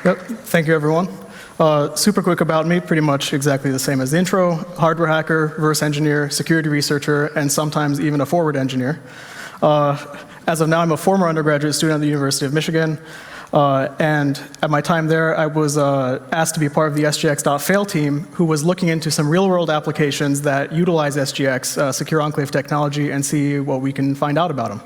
Yep. Thank you, everyone. Super quick about me, pretty much exactly the same as the intro. Hardware hacker, reverse engineer, security researcher, and sometimes even a forward engineer. As of now, I'm a former undergraduate student at the University of Michigan. And at my time there, I was asked to be part of the SGX.fail team, who was looking into some real-world applications that utilize SGX, Secure Enclave technology, and see what we can find out about them.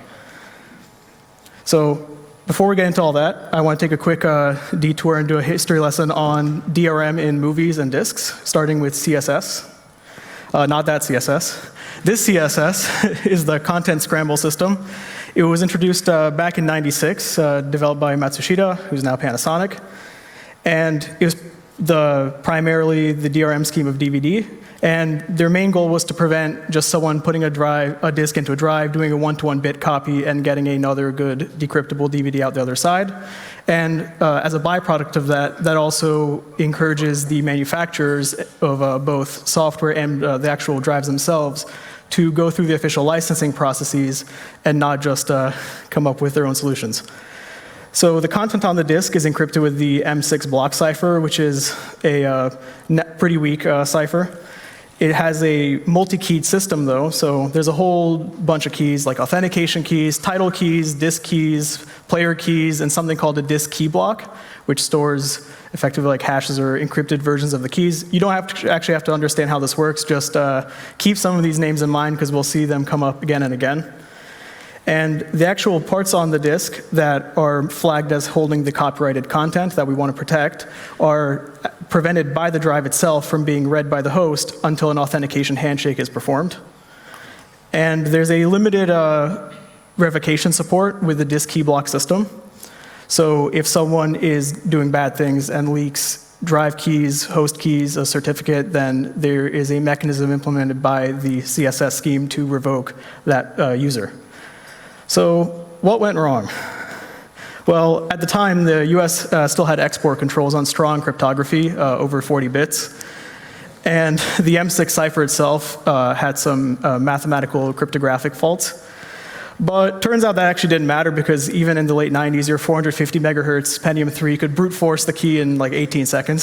So before we get into all that, I want to take a quick detour and do a history lesson on DRM in movies and disks, starting with CSS. Not that CSS. This CSS is the content scramble system. It was introduced back in '96, developed by Matsushita, who's now Panasonic. And it was primarily the DRM scheme of DVD. And their main goal was to prevent just someone putting a disk into a drive, doing a one-to-one bit copy, and getting another good decryptable DVD out the other side. And as a byproduct of that, that also encourages the manufacturers of both software and the actual drives themselves to go through the official licensing processes and not just come up with their own solutions. So the content on the disk is encrypted with the M6 block cipher, which is a pretty weak cipher. It has a multi-keyed system though, so there's a whole bunch of keys like authentication keys, title keys, disk keys, player keys, and something called a disk key block, which stores effectively like hashes or encrypted versions of the keys. You don't actually have to understand how this works, just keep some of these names in mind because we'll see them come up again and again. And the actual parts on the disk that are flagged as holding the copyrighted content that we want to protect are prevented by the drive itself from being read by the host until an authentication handshake is performed. And there's a limited revocation support with the disk key block system. So if someone is doing bad things and leaks drive keys, host keys, a certificate, then there is a mechanism implemented by the CSS scheme to revoke that user. So what went wrong? Well, at the time, the US still had export controls on strong cryptography, over 40 bits. And the M6 cipher itself had some mathematical cryptographic faults. But turns out that actually didn't matter because even in the late 90s, your 450 megahertz Pentium 3 could brute force the key in like 18 seconds.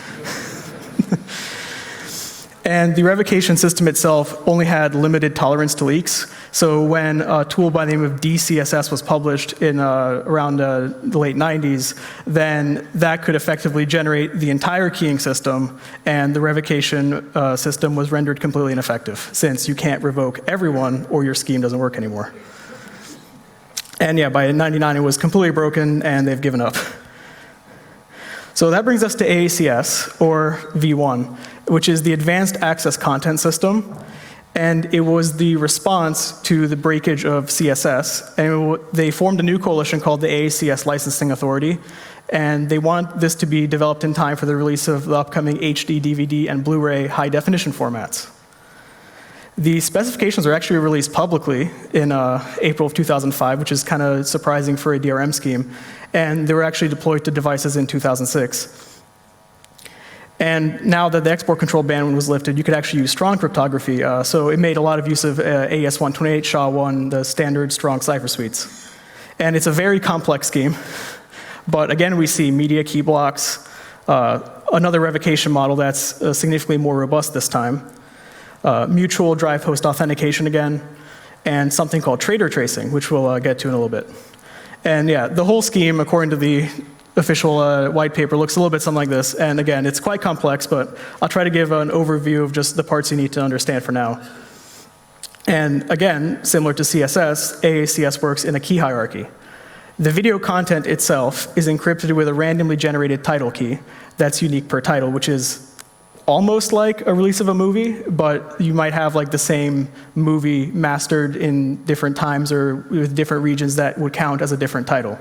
And the revocation system itself only had limited tolerance to leaks. So when a tool by the name of DCSS was published in around the late 90s, then that could effectively generate the entire keying system, and the revocation system was rendered completely ineffective, since you can't revoke everyone or your scheme doesn't work anymore. And yeah, by '99 it was completely broken, and they've given up. So that brings us to AACS, or V1, which is the Advanced Access Content System. And it was the response to the breakage of CSS. And they formed a new coalition called the AACS Licensing Authority. And they want this to be developed in time for the release of the upcoming HD, DVD, and Blu-ray high-definition formats. The specifications are actually released publicly in April of 2005, which is kind of surprising for a DRM scheme. And they were actually deployed to devices in 2006. And now that the export control ban was lifted, you could actually use strong cryptography. So it made a lot of use of AES-128, SHA-1, the standard strong cipher suites. And it's a very complex scheme. But again, we see media key blocks, another revocation model that's significantly more robust this time, mutual drive host authentication again, and something called trader tracing, which we'll get to in a little bit. And yeah, the whole scheme, according to the official white paper, looks a little bit something like this. And again, it's quite complex, but I'll try to give an overview of just the parts you need to understand for now. And again, similar to CSS, AACS works in a key hierarchy. The video content itself is encrypted with a randomly generated title key that's unique per title, which is almost like a release of a movie, but you might have like the same movie mastered in different times or with different regions that would count as a different title.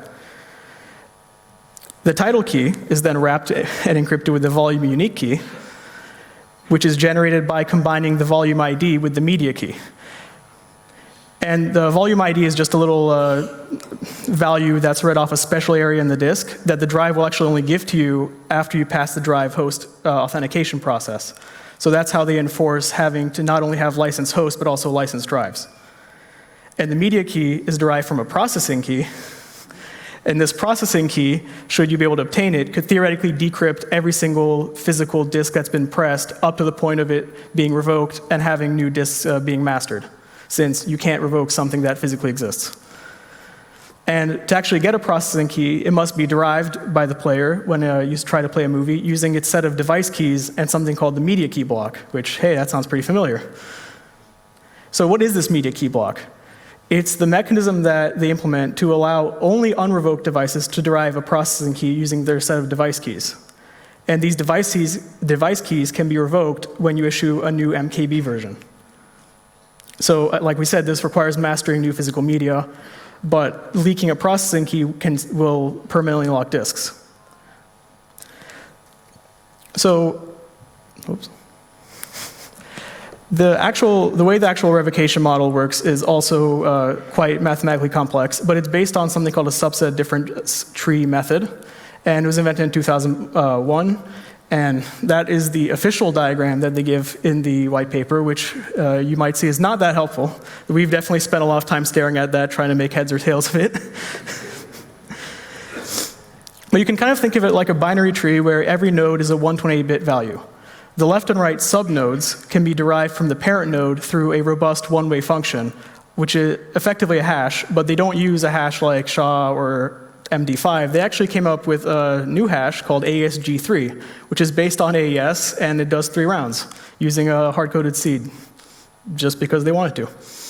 The title key is then wrapped and encrypted with the volume unique key, which is generated by combining the volume ID with the media key. And the volume ID is just a little value that's read off a special area in the disk that the drive will actually only give to you after you pass the drive host authentication process. So that's how they enforce having to not only have licensed hosts, but also licensed drives. And the media key is derived from a processing key And this processing key, should you be able to obtain it, could theoretically decrypt every single physical disk that's been pressed up to the point of it being revoked and having new disks being mastered, since you can't revoke something that physically exists. And to actually get a processing key, it must be derived by the player when you try to play a movie using its set of device keys and something called the media key block, which, hey, that sounds pretty familiar. So what is this media key block? It's the mechanism that they implement to allow only unrevoked devices to derive a processing key using their set of device keys. And these device keys can be revoked when you issue a new MKB version. So like we said, this requires mastering new physical media, but leaking a processing key will permanently lock disks. So, oops. The way the actual revocation model works is also quite mathematically complex, but it's based on something called a subset difference tree method, and it was invented in 2001, and that is the official diagram that they give in the white paper, which you might see is not that helpful. We've definitely spent a lot of time staring at that, trying to make heads or tails of it. But you can kind of think of it like a binary tree where every node is a 128-bit value. The left and right subnodes can be derived from the parent node through a robust one-way function, which is effectively a hash, but they don't use a hash like SHA or MD5. They actually came up with a new hash called AES-G3, which is based on AES, and it does 3 rounds using a hard-coded seed, just because they wanted to.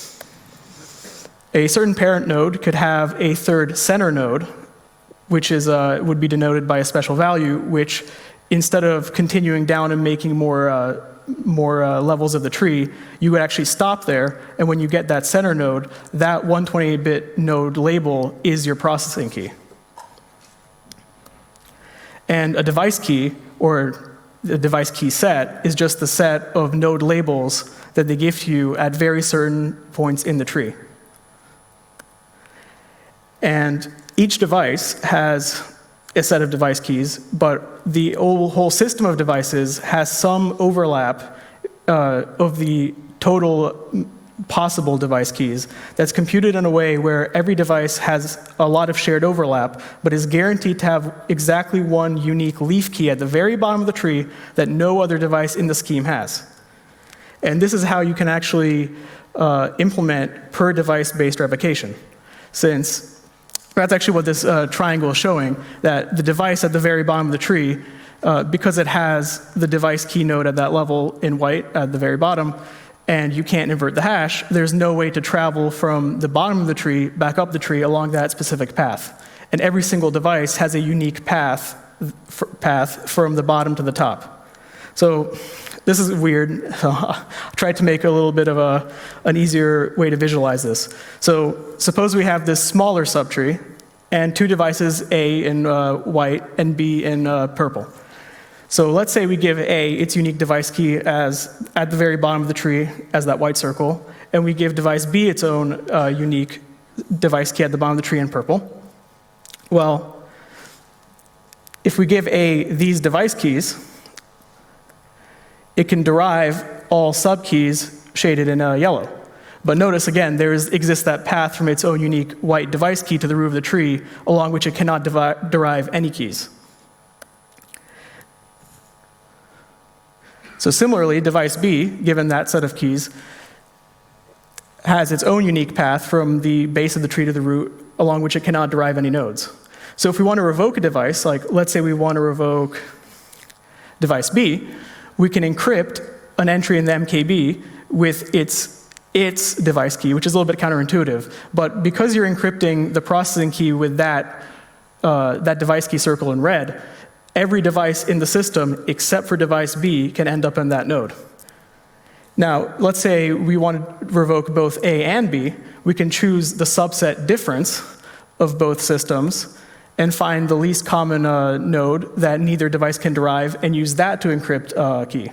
A certain parent node could have a third center node, which is, would be denoted by a special value, which instead of continuing down and making more levels of the tree, you would actually stop there, and when you get that center node, that 128-bit node label is your processing key. And a device key, or the device key set, is just the set of node labels that they give to you at very certain points in the tree. And each device has a set of device keys, but the whole system of devices has some overlap of the total possible device keys that's computed in a way where every device has a lot of shared overlap, but is guaranteed to have exactly one unique leaf key at the very bottom of the tree that no other device in the scheme has. And this is how you can actually implement per device-based revocation, since that's actually what this triangle is showing, that the device at the very bottom of the tree, because it has the device key node at that level in white at the very bottom, and you can't invert the hash, there's no way to travel from the bottom of the tree back up the tree along that specific path. And every single device has a unique path from the bottom to the top. So this is weird. So I tried to make a little bit of an easier way to visualize this. So suppose we have this smaller subtree and 2 devices, A in white and B in purple. So let's say we give A its unique device key as at the very bottom of the tree as that white circle, and we give device B its own unique device key at the bottom of the tree in purple. Well, if we give A these device keys, it can derive all subkeys shaded in yellow. But notice again, there exists that path from its own unique white device key to the root of the tree, along which it cannot derive any keys. So similarly, device B, given that set of keys, has its own unique path from the base of the tree to the root, along which it cannot derive any nodes. So if we want to revoke a device, like let's say we want to revoke device B, we can encrypt an entry in the MKB with its device key, which is a little bit counterintuitive. But because you're encrypting the processing key with that device key circle in red, every device in the system except for device B can end up in that node. Now, let's say we want to revoke both A and B. We can choose the subset difference of both systems and find the least common node that neither device can derive and use that to encrypt a key.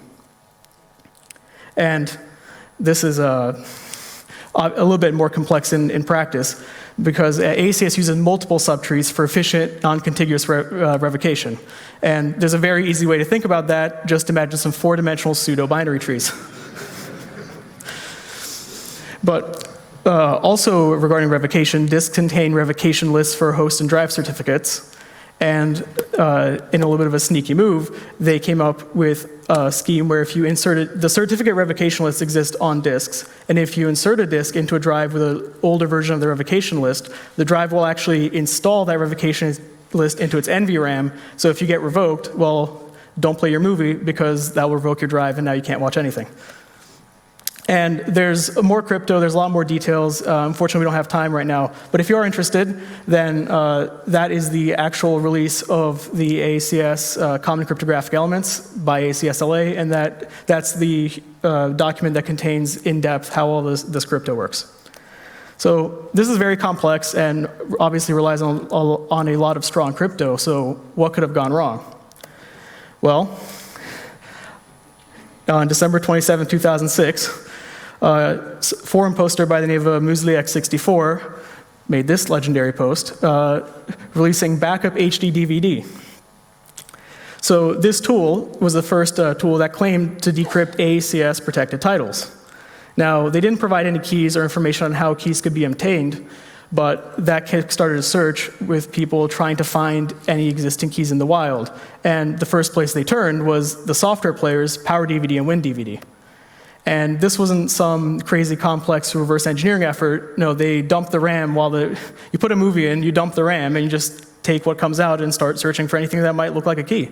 And this is a little bit more complex in practice because ACS uses multiple subtrees for efficient, non-contiguous revocation. And there's a very easy way to think about that. Just imagine some 4-dimensional pseudo-binary trees. But Also, regarding revocation, disks contain revocation lists for host and drive certificates. And in a little bit of a sneaky move, they came up with a scheme where if you inserted, the certificate revocation list exists on disks, and if you insert a disk into a drive with an older version of the revocation list, the drive will actually install that revocation list into its NVRAM, so if you get revoked, well, don't play your movie because that will revoke your drive and now you can't watch anything. And there's more crypto, there's a lot more details. Unfortunately, we don't have time right now. But if you are interested, then that is the actual release of the AACS Common Cryptographic Elements by ACSLA, and that's the document that contains in-depth how all this crypto works. So this is very complex and obviously relies on a lot of strong crypto, so what could have gone wrong? Well, on December 27, 2006, a forum poster by the name of Muesliek64 made this legendary post, releasing backup HD DVD. So this tool was the first tool that claimed to decrypt AACS protected titles. Now, they didn't provide any keys or information on how keys could be obtained, but that kickstarted a search with people trying to find any existing keys in the wild. And the first place they turned was the software players, PowerDVD and WinDVD. And this wasn't some crazy complex reverse engineering effort. No, they dumped the RAM you put a movie in, you dump the RAM, and you just take what comes out and start searching for anything that might look like a key.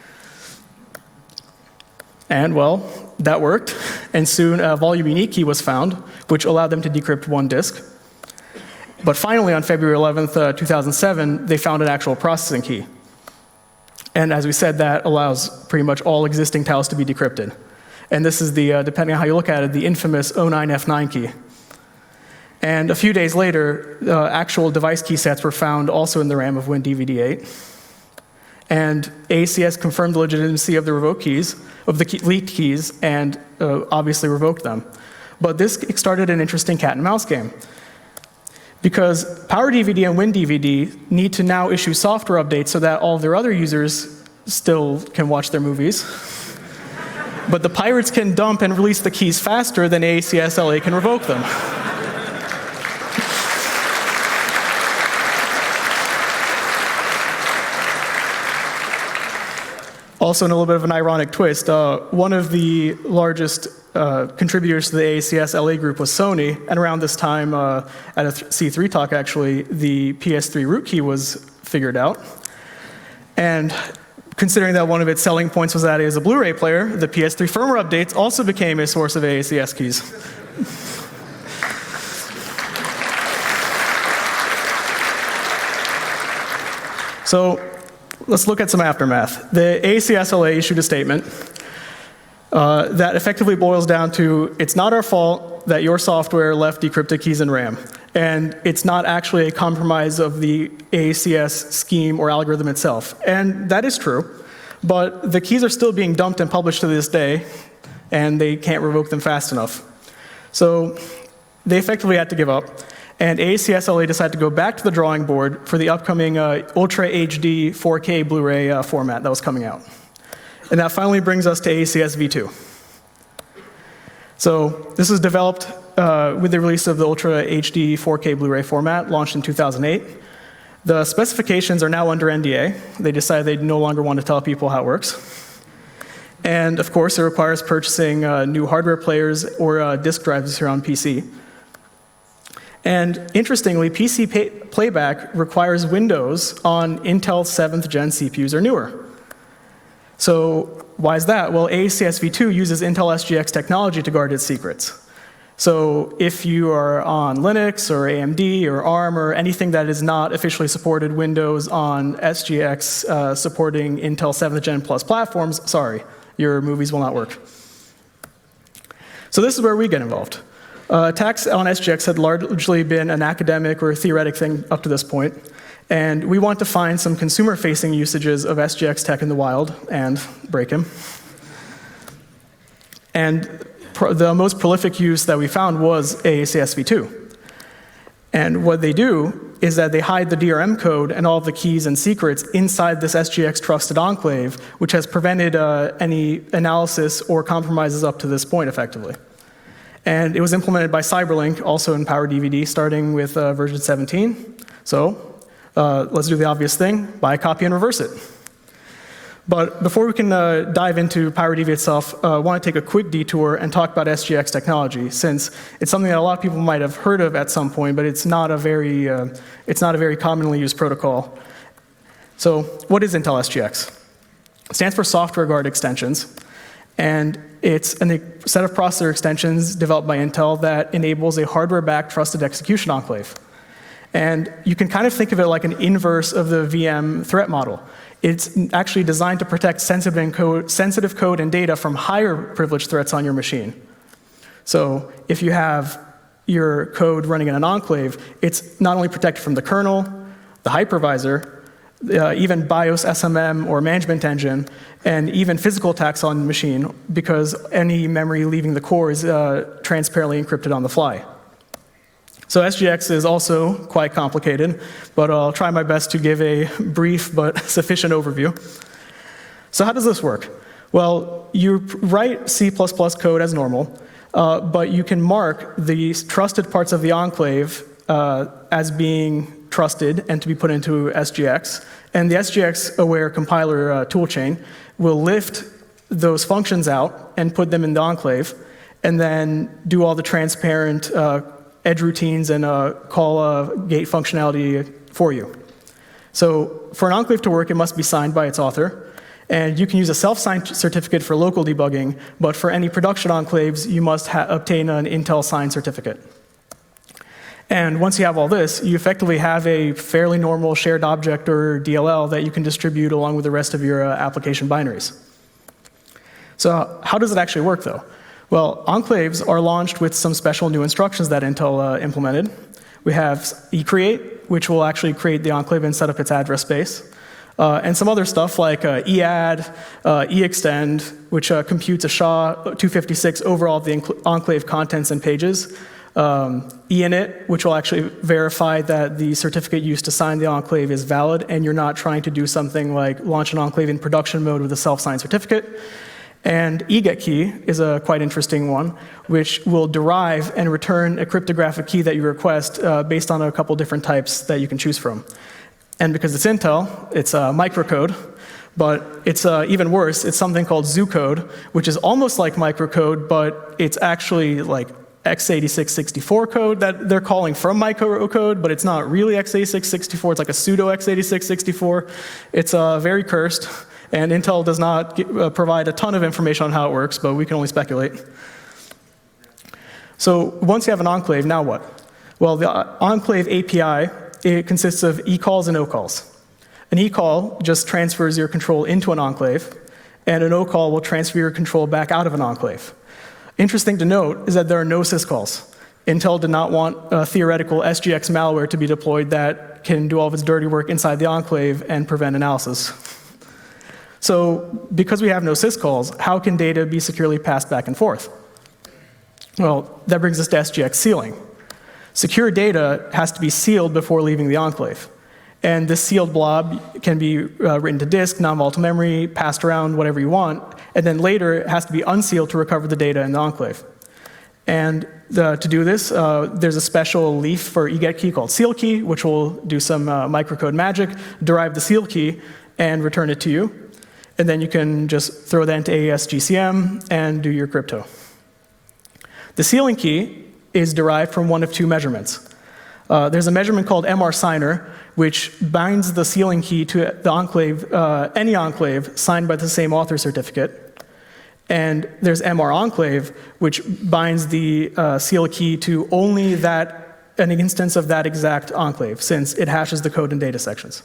And well, that worked. And soon a volume unique key was found, which allowed them to decrypt one disk. But finally, on February 11th, 2007, they found an actual processing key. And as we said, that allows pretty much all existing titles to be decrypted. And this is the, depending on how you look at it, the infamous 09F9 key. And a few days later, actual device key sets were found also in the RAM of WinDVD-8. And AACS confirmed the legitimacy of the revoked keys, of the leaked keys, and obviously revoked them. But this started an interesting cat and mouse game. Because PowerDVD and WinDVD need to now issue software updates so that all of their other users still can watch their movies. But the pirates can dump and release the keys faster than AACSLA can revoke them. Also, in a little bit of an ironic twist, one of the largest contributors to the AACS-LA group was Sony, and around this time, at a C3 talk actually, the PS3 root key was figured out. And considering that one of its selling points was that it is a Blu-ray player, the PS3 firmware updates also became a source of AACS keys. So let's look at some aftermath. The AACS-LA issued a statement that effectively boils down to, it's not our fault that your software left decrypted keys in RAM. And it's not actually a compromise of the AACS scheme or algorithm itself. And that is true, but the keys are still being dumped and published to this day, and they can't revoke them fast enough. So they effectively had to give up. And AACS-LA decided to go back to the drawing board for the upcoming Ultra HD 4K Blu-ray format that was coming out. And that finally brings us to AACS V2. So this was developed with the release of the Ultra HD 4K Blu-ray format, launched in 2008. The specifications are now under NDA. They decided they no longer want to tell people how it works. And of course, it requires purchasing new hardware players or disk drives here on PC. And interestingly, PC playback requires Windows on Intel 7th gen CPUs or newer. So why is that? Well, AACS V2 uses Intel SGX technology to guard its secrets. So if you are on Linux or AMD or ARM or anything that is not officially supported Windows on SGX supporting Intel 7th gen plus platforms, sorry, your movies will not work. So this is where we get involved. Attacks on SGX had largely been an academic or theoretic thing up to this point, and we want to find some consumer-facing usages of SGX tech in the wild and break them. And the most prolific use that we found was AACS V2. And what they do is that they hide the DRM code and all of the keys and secrets inside this SGX trusted enclave, which has prevented any analysis or compromises up to this point effectively. And it was implemented by Cyberlink, also in PowerDVD, starting with version 17. So let's do the obvious thing, buy a copy and reverse it. But before we can dive into PowerDV itself, I want to take a quick detour and talk about SGX technology, since it's something that a lot of people might have heard of at some point, but it's not a very commonly used protocol. So what is Intel SGX? It stands for Software Guard Extensions, and it's a set of processor extensions developed by Intel that enables a hardware-backed trusted execution enclave. And you can kind of think of it like an inverse of the VM threat model. It's actually designed to protect sensitive code and data from higher privilege threats on your machine. So if you have your code running in an enclave, it's not only protected from the kernel, the hypervisor, even BIOS, SMM, or management engine, and even physical attacks on the machine, because any memory leaving the core is transparently encrypted on the fly. So SGX is also quite complicated, but I'll try my best to give a brief but sufficient overview. So how does this work? Well, you write C++ code as normal, but you can mark the trusted parts of the enclave as being trusted and to be put into SGX. And the SGX-aware compiler toolchain will lift those functions out and put them in the enclave, and then do all the transparent edge routines and call gate functionality for you. So for an enclave to work, it must be signed by its author. And you can use a self-signed certificate for local debugging, but for any production enclaves, you must obtain an Intel signed certificate. And once you have all this, you effectively have a fairly normal shared object or DLL that you can distribute along with the rest of your application binaries. So how does it actually work, though? Well, enclaves are launched with some special new instructions that Intel implemented. We have ecreate, which will actually create the enclave and set up its address space. And some other stuff like EADD, EExtend, which computes a SHA-256 over all of the enclave contents and pages. EINIT, which will actually verify that the certificate used to sign the enclave is valid and you're not trying to do something like launch an enclave in production mode with a self-signed certificate. And eGetKey is a quite interesting one, which will derive and return a cryptographic key that you request based on a couple different types that you can choose from. And because it's Intel, it's microcode, but it's even worse. It's something called ZooCode, which is almost like microcode, but it's actually like x86-64 code that they're calling from microcode, but it's not really x86-64. It's like a pseudo x86-64. It's very cursed. And Intel does not provide a ton of information on how it works, but we can only speculate. So once you have an enclave, now what? Well, the enclave API, it consists of eCalls and OCalls. An eCall just transfers your control into an enclave, and an OCall will transfer your control back out of an enclave. Interesting to note is that there are no syscalls. Intel did not want theoretical SGX malware to be deployed that can do all of its dirty work inside the enclave and prevent analysis. So because we have no syscalls, how can data be securely passed back and forth? Well, that brings us to SGX sealing. Secure data has to be sealed before leaving the enclave. And this sealed blob can be written to disk, non-volatile memory, passed around, whatever you want, and then later it has to be unsealed to recover the data in the enclave. And to do this, there's a special leaf for eGetKey called SealKey, which will do some microcode magic, derive the seal key, and return it to you. And then you can just throw that into AES GCM and do your crypto. The sealing key is derived from one of two measurements. There's a measurement called MR Signer, which binds the sealing key to the enclave, any enclave signed by the same author certificate. And there's MR Enclave, which binds the seal key to only an instance of that exact enclave, since it hashes the code and data sections.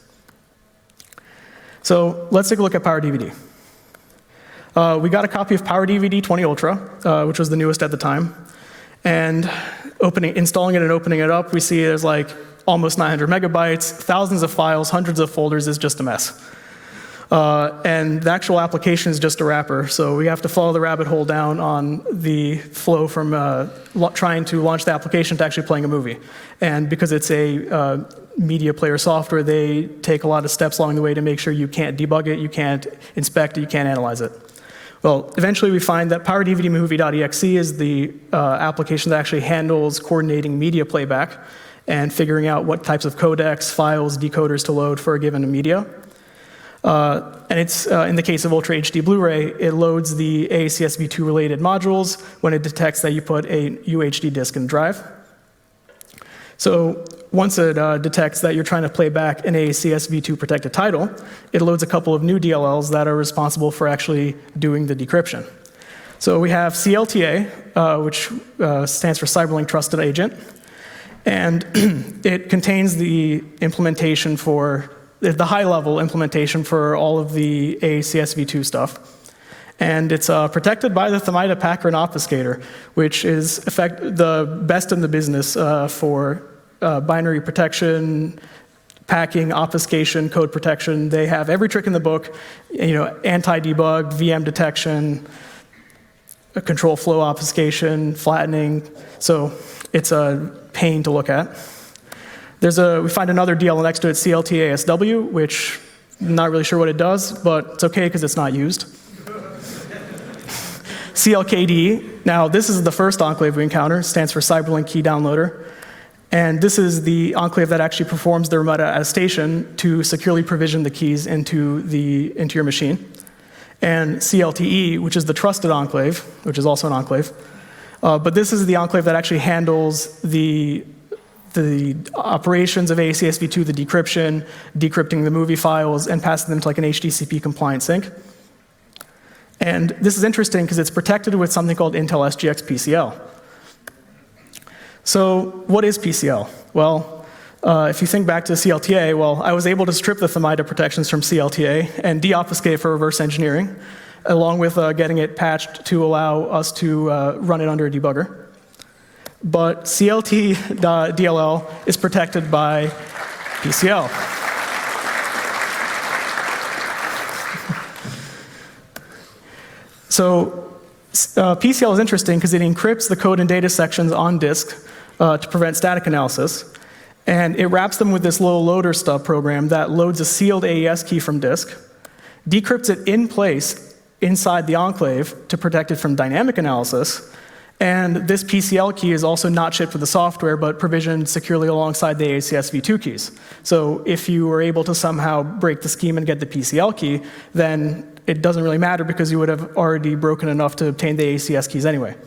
So let's take a look at PowerDVD. We got a copy of PowerDVD 20 Ultra, which was the newest at the time. And installing it and opening it up, we see there's like almost 900 megabytes, thousands of files, hundreds of folders. It's just a mess. And the actual application is just a wrapper, so we have to follow the rabbit hole down on the flow from trying to launch the application to actually playing a movie. And because it's a media player software, they take a lot of steps along the way to make sure you can't debug it, you can't inspect it, you can't analyze it. Well, eventually we find that PowerDVDMovie.exe is the application that actually handles coordinating media playback and figuring out what types of codecs, files, decoders to load for a given media. And it's, in the case of Ultra HD Blu-ray, it loads the AACSV2 related modules when it detects that you put a UHD disk in the drive. So once it detects that you're trying to play back an AACSV2 protected title, it loads a couple of new DLLs that are responsible for actually doing the decryption. So we have CLTA, which stands for Cyberlink Trusted Agent, and it contains the implementation for the high-level implementation for all of the AACSV2 stuff. And it's protected by the Themida Packer and Obfuscator, which is the best in the business for binary protection, packing, obfuscation, code protection. They have every trick in the book, anti-debug, VM detection, control flow obfuscation, flattening. So it's a pain to look at. We find another DLL next to it, CLTA-SW, which I'm not really sure what it does, but it's okay because it's not used. CLKD, now this is the first enclave we encounter, stands for Cyberlink Key Downloader. And this is the enclave that actually performs the remote attestation to securely provision the keys into your machine. And CLTE, which is the trusted enclave, which is also an enclave. But this is the enclave that actually handles the operations of AACSV2, the decryption, decrypting the movie files, and passing them to like an HDCP compliant sync. And this is interesting because it's protected with something called Intel SGX PCL. So what is PCL? Well, if you think back to CLTA, well, I was able to strip the Themida protections from CLTA and deobfuscate for reverse engineering, along with getting it patched to allow us to run it under a debugger. But CLT.dll is protected by PCL. So PCL is interesting because it encrypts the code and data sections on disk to prevent static analysis. And it wraps them with this little loader stub program that loads a sealed AES key from disk, decrypts it in place inside the enclave to protect it from dynamic analysis. And this PCL key is also not shipped with the software, but provisioned securely alongside the AACSV2 keys. So if you were able to somehow break the scheme and get the PCL key, then it doesn't really matter because you would have already broken enough to obtain the ACS keys anyway.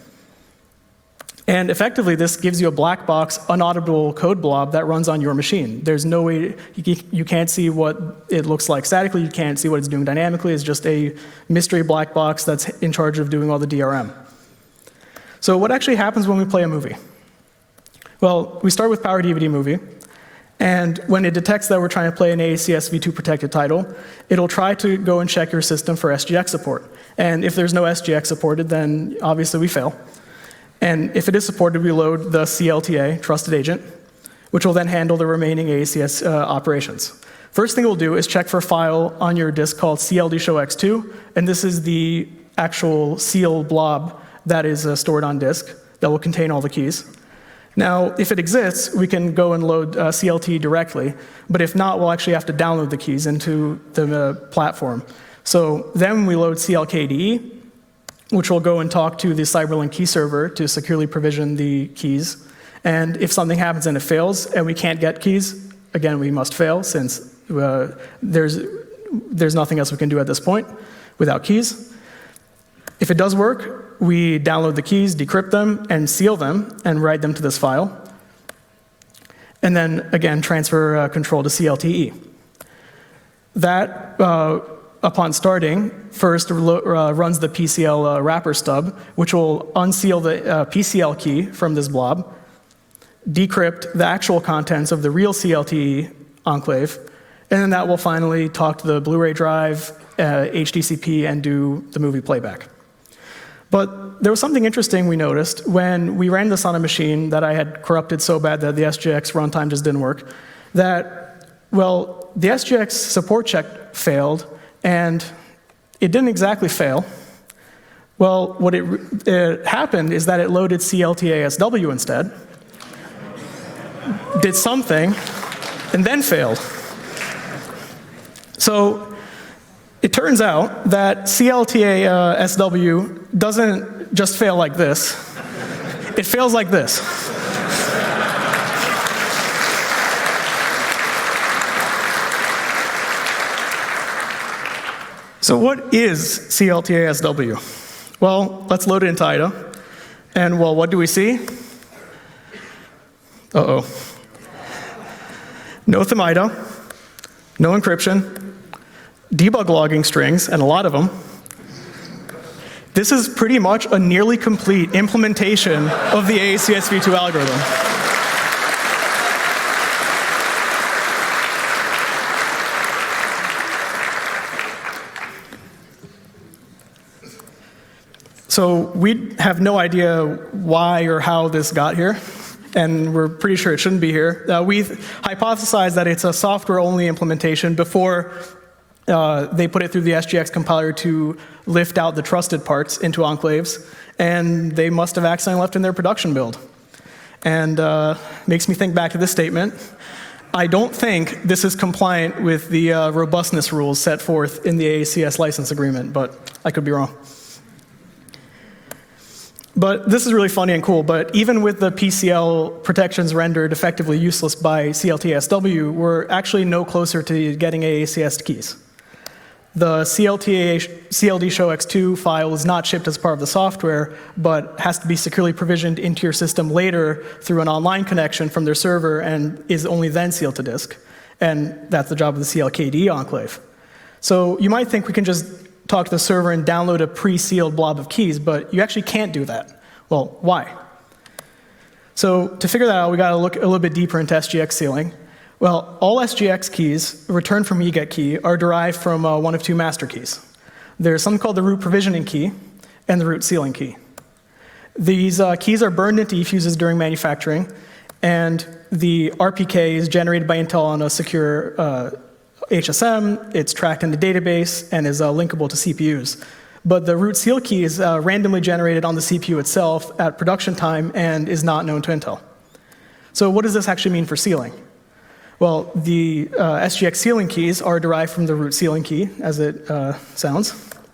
And effectively, this gives you a black box, unauditable code blob that runs on your machine. There's no way, you can't see what it looks like statically, you can't see what it's doing dynamically. It's just a mystery black box that's in charge of doing all the DRM. So what actually happens when we play a movie? Well, we start with PowerDVDMovie, and when it detects that we're trying to play an AACSV2 protected title, it'll try to go and check your system for SGX support. And if there's no SGX supported, then obviously we fail. And if it is supported, we load the CLTA, trusted agent, which will then handle the remaining AACS operations. First thing we'll do is check for a file on your disk called CLDshowX2, and this is the actual sealed blob that is stored on disk that will contain all the keys. Now, if it exists, we can go and load CLT directly, but if not, we'll actually have to download the keys into the platform. So then we load CLKDE, which will go and talk to the Cyberlink key server to securely provision the keys. And if something happens and it fails and we can't get keys, again, we must fail since there's nothing else we can do at this point without keys. If it does work, we download the keys, decrypt them, and seal them, and write them to this file. And then, again, transfer control to CLTE. That, upon starting, first runs the PCL wrapper stub, which will unseal the PCL key from this blob, decrypt the actual contents of the real CLTE enclave, and then that will finally talk to the Blu-ray drive, HDCP, and do the movie playback. But there was something interesting we noticed when we ran this on a machine that I had corrupted so bad that the SGX runtime just didn't work, that, well, the SGX support check failed, and it didn't exactly fail. Well, what it happened is that it loaded CLTA-SW instead, did something, and then failed. So It turns out that CLTA SW doesn't just fail like this. It fails like this. So what is CLTA SW? Well, let's load it into IDA. And well, what do we see? Uh-oh. No ThumIDA, no encryption, debug logging strings, and a lot of them. This is pretty much a nearly complete implementation of the AECS v2 algorithm. So we have no idea why or how this got here, and we're pretty sure it shouldn't be here. We hypothesized that it's a software-only implementation before they put it through the SGX compiler to lift out the trusted parts into enclaves, and they must have accidentally left in their production build. And makes me think back to this statement. I don't think this is compliant with the robustness rules set forth in the AECS license agreement, but I could be wrong. But this is really funny and cool, but even with the PCL protections rendered effectively useless by CLTA-SW, we're actually no closer to getting AECS keys. The CLD show x2 file is not shipped as part of the software, but has to be securely provisioned into your system later through an online connection from their server and is only then sealed to disk. And that's the job of the CLKD enclave. So you might think we can just talk to the server and download a pre-sealed blob of keys, but you actually can't do that. Well, why? So to figure that out, we got to look a little bit deeper into SGX sealing. Well, all SGX keys returned from eGet key are derived from one of two master keys. There's something called the root provisioning key and the root sealing key. These keys are burned into eFuses during manufacturing, and the RPK is generated by Intel on a secure HSM, it's tracked in the database, and is linkable to CPUs. But the root seal key is randomly generated on the CPU itself at production time and is not known to Intel. So what does this actually mean for sealing? Well, the SGX sealing keys are derived from the root sealing key, as it sounds.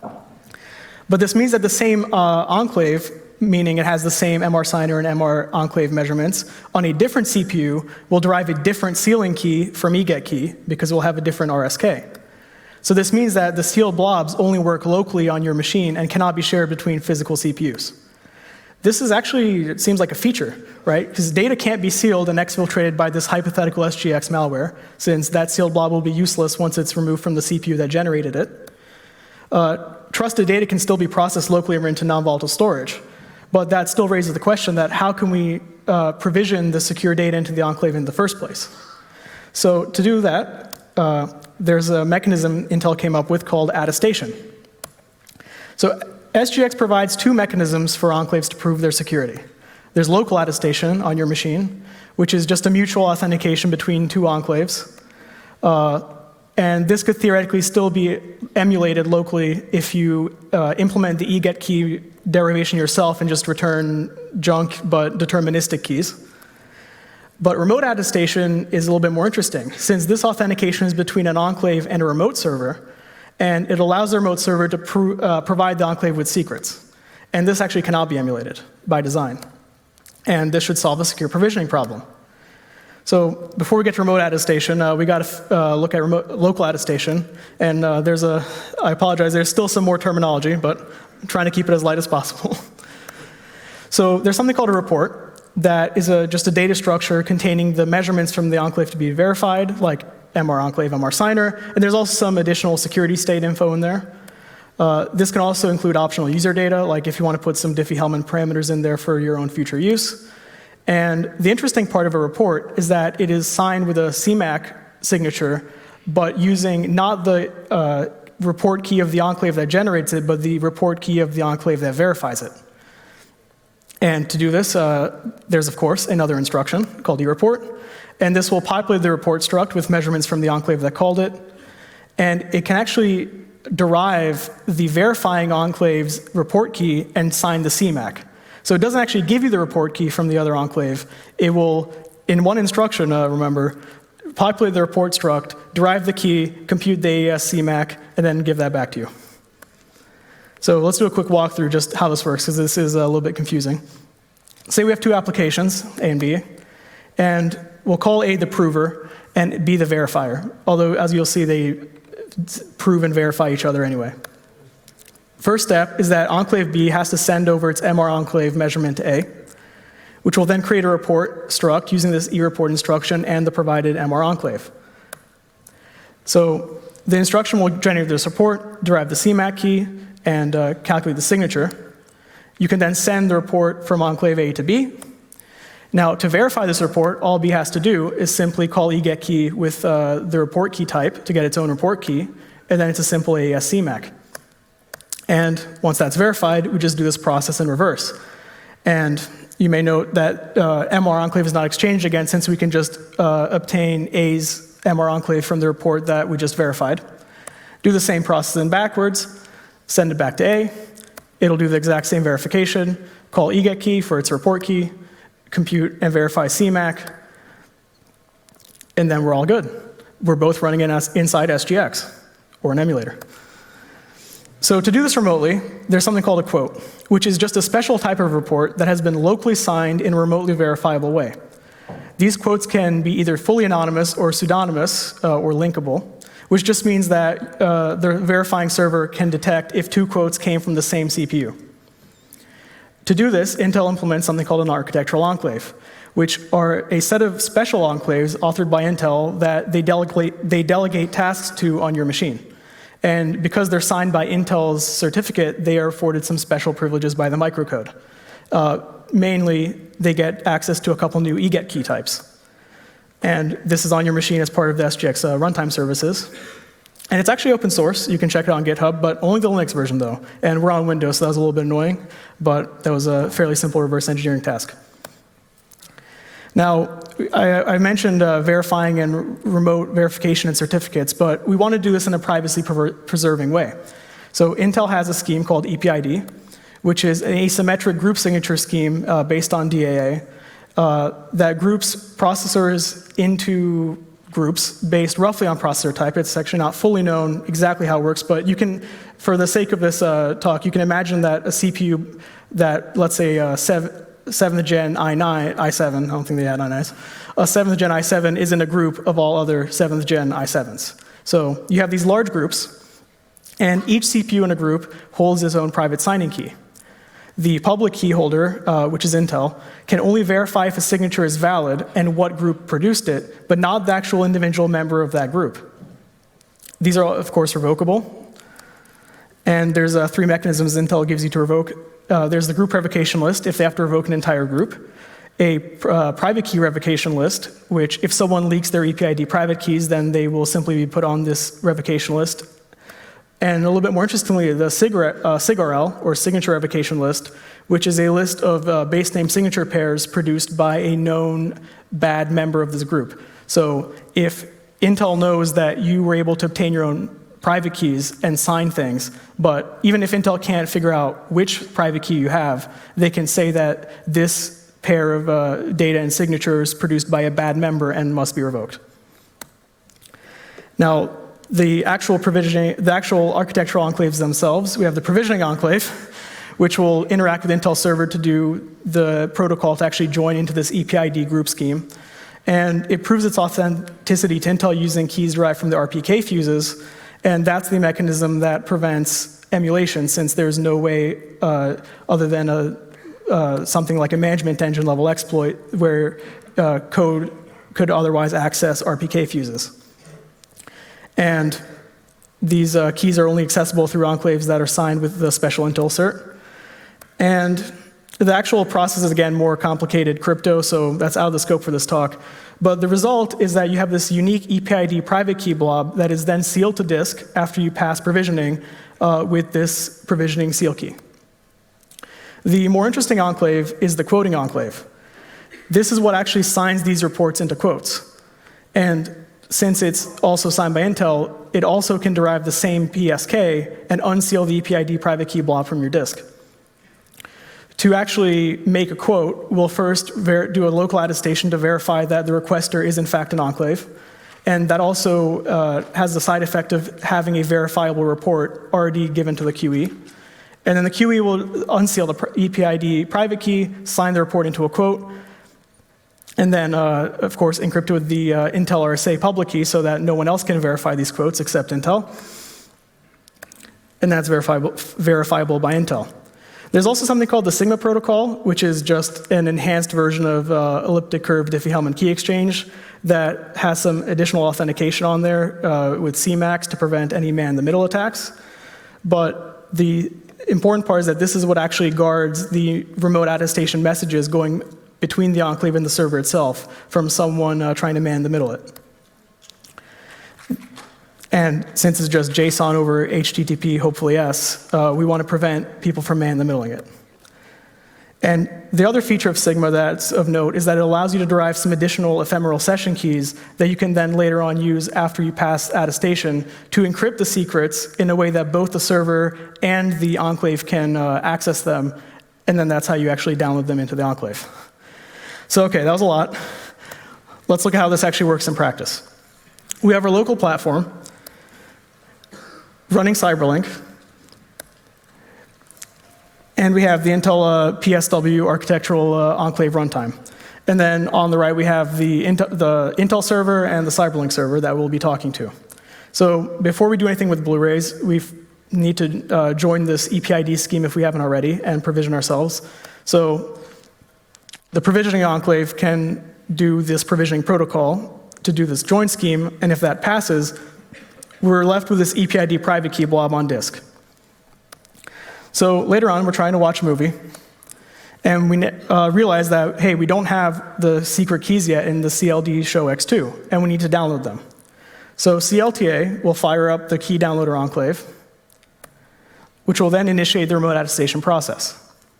But this means that the same enclave, meaning it has the same MR signer and MR enclave measurements, on a different CPU will derive a different sealing key from eGet key because it will have a different RSK. So this means that the sealed blobs only work locally on your machine and cannot be shared between physical CPUs. This is actually, it seems like a feature, right? Because data can't be sealed and exfiltrated by this hypothetical SGX malware, since that sealed blob will be useless once it's removed from the CPU that generated it. Trusted data can still be processed locally or into non-volatile storage. But that still raises the question that how can we provision the secure data into the enclave in the first place? So to do that, there's a mechanism Intel came up with called attestation. So SGX provides two mechanisms for enclaves to prove their security. There's local attestation on your machine, which is just a mutual authentication between two enclaves. And this could theoretically still be emulated locally if you implement the eGet key derivation yourself and just return junk but deterministic keys. But remote attestation is a little bit more interesting, since this authentication is between an enclave and a remote server, and it allows the remote server to provide the enclave with secrets. And this actually cannot be emulated by design. And this should solve the secure provisioning problem. So before we get to remote attestation, we got to look at local attestation. And I apologize, there's still some more terminology, but I'm trying to keep it as light as possible. So there's something called a report that is just a data structure containing the measurements from the enclave to be verified, like MR enclave, MR signer, and there's also some additional security state info in there. This can also include optional user data, like if you want to put some Diffie-Hellman parameters in there for your own future use. And the interesting part of a report is that it is signed with a CMAC signature, but using not the report key of the enclave that generates it, but the report key of the enclave that verifies it. And to do this, there's of course another instruction called ereport, and this will populate the report struct with measurements from the enclave that called it, and it can actually derive the verifying enclave's report key and sign the CMAC. So it doesn't actually give you the report key from the other enclave. It will, in one instruction, remember, populate the report struct, derive the key, compute the AES CMAC, and then give that back to you. So let's do a quick walkthrough just how this works, because this is a little bit confusing. Say we have two applications, A and B, and we'll call A the prover and B the verifier, although as you'll see, they prove and verify each other anyway. First step is that enclave B has to send over its MR enclave measurement to A, which will then create a report struct using this eReport instruction and the provided MR enclave. So the instruction will generate this report, derive the CMAC key, and calculate the signature. You can then send the report from enclave A to B. Now, to verify this report, all B has to do is simply call eGetKey with the report key type to get its own report key, and then it's a simple AES CMAC. And once that's verified, we just do this process in reverse. And you may note that MR enclave is not exchanged again, since we can just obtain A's MR enclave from the report that we just verified. Do the same process in backwards, send it back to A. It'll do the exact same verification, call eGetKey for its report key, compute and verify CMAC, and then we're all good. We're both running inside SGX, or an emulator. So to do this remotely, there's something called a quote, which is just a special type of report that has been locally signed in a remotely verifiable way. These quotes can be either fully anonymous or pseudonymous or linkable, which just means that the verifying server can detect if two quotes came from the same CPU. To do this, Intel implements something called an architectural enclave, which are a set of special enclaves authored by Intel that they delegate tasks to on your machine. And because they're signed by Intel's certificate, they are afforded some special privileges by the microcode. Mainly, they get access to a couple new eGetKey types. And this is on your machine as part of the SGX runtime services. And it's actually open source. You can check it out on GitHub, but only the Linux version, though. And we're on Windows, so that was a little bit annoying, but that was a fairly simple reverse engineering task. Now, I mentioned verifying and remote verification and certificates, but we want to do this in a privacy-preserving way. So Intel has a scheme called EPID, which is an asymmetric group signature scheme based on DAA that groups processors into groups based roughly on processor type. It's actually not fully known exactly how it works, but you can, for the sake of this talk, you can imagine that a CPU that, let's say, 7th gen i7, I don't think they had i9s, a 7th gen i7 is in a group of all other 7th gen i7s. So you have these large groups, and each CPU in a group holds its own private signing key. The public key holder, which is Intel, can only verify if a signature is valid and what group produced it, but not the actual individual member of that group. These are, of course, revocable. And there's three mechanisms Intel gives you to revoke. There's the group revocation list, if they have to revoke an entire group. A private key revocation list, which if someone leaks their EPID private keys, then they will simply be put on this revocation list. And a little bit more interestingly, the SIGRL, or signature revocation list, which is a list of base name signature pairs produced by a known bad member of this group. So if Intel knows that you were able to obtain your own private keys and sign things, but even if Intel can't figure out which private key you have, they can say that this pair of data and signatures produced by a bad member and must be revoked. Now, the actual architectural enclaves themselves, we have the provisioning enclave, which will interact with Intel server to do the protocol to actually join into this EPID group scheme. And it proves its authenticity to Intel using keys derived from the RPK fuses, and that's the mechanism that prevents emulation, since there's no way other than something like a management engine level exploit where code could otherwise access RPK fuses. And these keys are only accessible through enclaves that are signed with the special Intel cert. And the actual process is, again, more complicated crypto, so that's out of the scope for this talk. But the result is that you have this unique EPID private key blob that is then sealed to disk after you pass provisioning with this provisioning seal key. The more interesting enclave is the quoting enclave. This is what actually signs these reports into quotes. And since it's also signed by Intel, it also can derive the same PSK and unseal the EPID private key blob from your disk. To actually make a quote, we'll first do a local attestation to verify that the requester is in fact an enclave. And that also has the side effect of having a verifiable report already given to the QE. And then the QE will unseal the EPID private key, sign the report into a quote, and then, of course, encrypt it with the Intel RSA public key so that no one else can verify these quotes except Intel. And that's verifiable by Intel. There's also something called the Sigma protocol, which is just an enhanced version of elliptic curve Diffie-Hellman key exchange that has some additional authentication on there with CMAX to prevent any man-in-the-middle attacks. But the important part is that this is what actually guards the remote attestation messages going between the enclave and the server itself from someone trying to man-in-the-middle it. And since it's just JSON over HTTP, hopefully S, we want to prevent people from man-in-the-middling it. And the other feature of Sigma that's of note is that it allows you to derive some additional ephemeral session keys that you can then later on use after you pass attestation to encrypt the secrets in a way that both the server and the enclave can access them, and then that's how you actually download them into the enclave. So okay, that was a lot. Let's look at how this actually works in practice. We have our local platform running Cyberlink, and we have the Intel PSW architectural enclave runtime. And then on the right, we have the Intel server and the Cyberlink server that we'll be talking to. So before we do anything with Blu-rays, we need to join this EPID scheme if we haven't already and provision ourselves. So the provisioning enclave can do this provisioning protocol to do this join scheme, and if that passes, we're left with this EPID private key blob on disk. So later on, we're trying to watch a movie, and we realize that, hey, we don't have the secret keys yet in the CLD show X2, and we need to download them. So CLTA will fire up the key downloader enclave, which will then initiate the remote attestation process.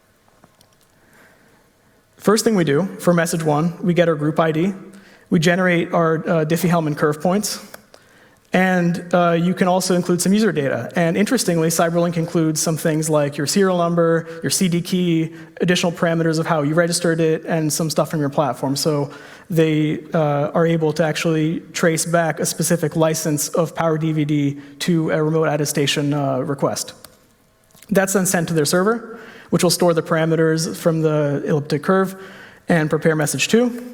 First thing we do, for message 1, we get our group ID, we generate our Diffie-Hellman curve points, and you can also include some user data. And interestingly, Cyberlink includes some things like your serial number, your CD key, additional parameters of how you registered it, and some stuff from your platform. So they are able to actually trace back a specific license of PowerDVD to a remote attestation request. That's then sent to their server, which will store the parameters from the elliptic curve and prepare message 2.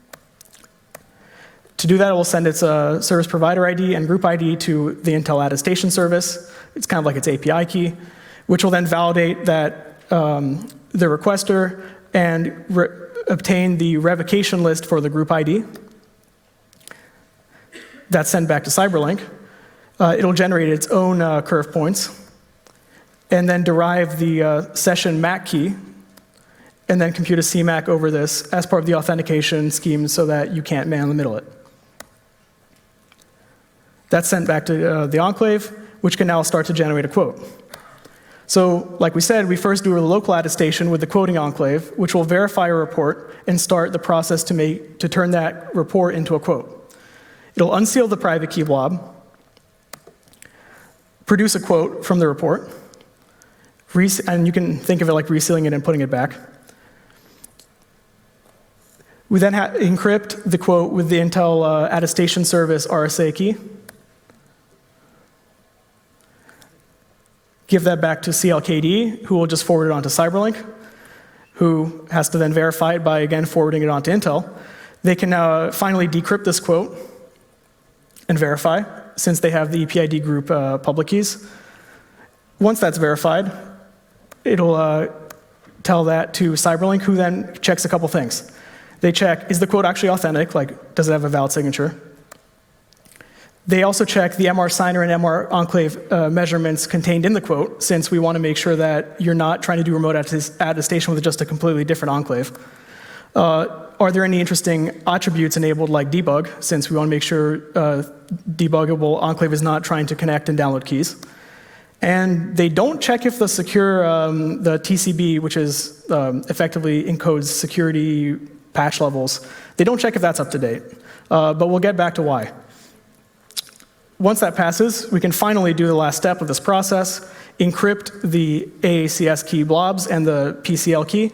To do that, it will send its service provider ID and group ID to the Intel attestation service. It's kind of like its API key, which will then validate that the requester and obtain the revocation list for the group ID. That's sent back to Cyberlink. It'll generate its own curve points and then derive the session MAC key and then compute a CMAC over this as part of the authentication scheme so that you can't man-in-the-middle it. That's sent back to the enclave, which can now start to generate a quote. So, like we said, we first do a local attestation with the quoting enclave, which will verify a report and start the process to turn that report into a quote. It'll unseal the private key blob, produce a quote from the report, and you can think of it like resealing it and putting it back. We then encrypt the quote with the Intel attestation service RSA key. Give that back to CLKD, who will just forward it on to Cyberlink, who has to then verify it by, again, forwarding it on to Intel. They can now finally decrypt this quote and verify, since they have the EPID group public keys. Once that's verified, it'll tell that to Cyberlink, who then checks a couple things. They check, is the quote actually authentic? Like, does it have a valid signature? They also check the MR signer and MR enclave measurements contained in the quote, since we want to make sure that you're not trying to do remote attestation with just a completely different enclave. Are there any interesting attributes enabled like debug, since we want to make sure debuggable enclave is not trying to connect and download keys. And they don't check if the secure, the TCB, which is effectively encodes security patch levels, they don't check if that's up to date. But we'll get back to why. Once that passes, we can finally do the last step of this process, encrypt the AACS key blobs and the PCL key,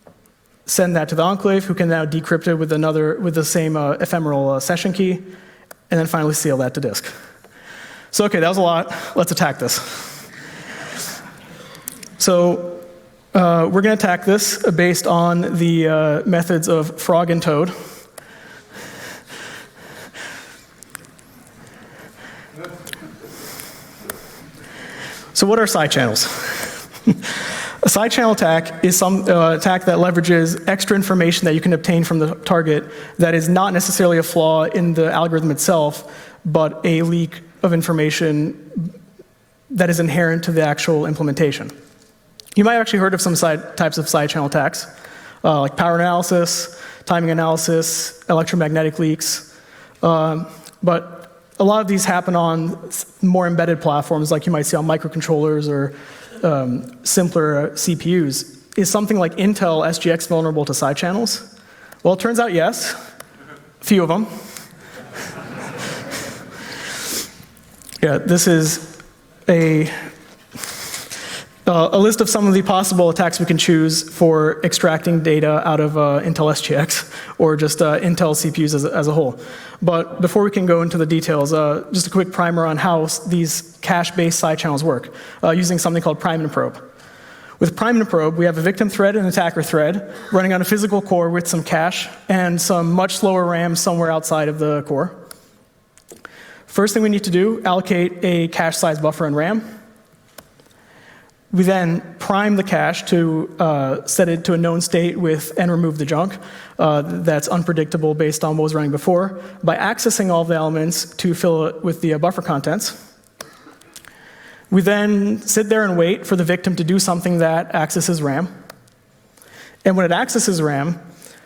send that to the enclave, who can now decrypt it with the same ephemeral session key, and then finally seal that to disk. So okay, that was a lot. Let's attack this. So we're going to attack this based on the methods of frog and toad. So what are side channels? A side channel attack is some attack that leverages extra information that you can obtain from the target that is not necessarily a flaw in the algorithm itself, but a leak of information that is inherent to the actual implementation. You might have actually heard of some types of side channel attacks, like power analysis, timing analysis, electromagnetic leaks, but a lot of these happen on more embedded platforms like you might see on microcontrollers or simpler CPUs. Is something like Intel SGX vulnerable to side channels? Well, it turns out yes, a few of them. Yeah, this is a list of some of the possible attacks we can choose for extracting data out of Intel SGX or just Intel CPUs as a whole. But before we can go into the details, just a quick primer on how these cache-based side channels work, using something called prime and probe. With prime and probe, we have a victim thread and an attacker thread running on a physical core with some cache and some much slower RAM somewhere outside of the core. First thing we need to do, allocate a cache size buffer in RAM. We then prime the cache to set it to a known state and remove the junk that's unpredictable based on what was running before by accessing all of the elements to fill it with the buffer contents. We then sit there and wait for the victim to do something that accesses RAM. And when it accesses RAM,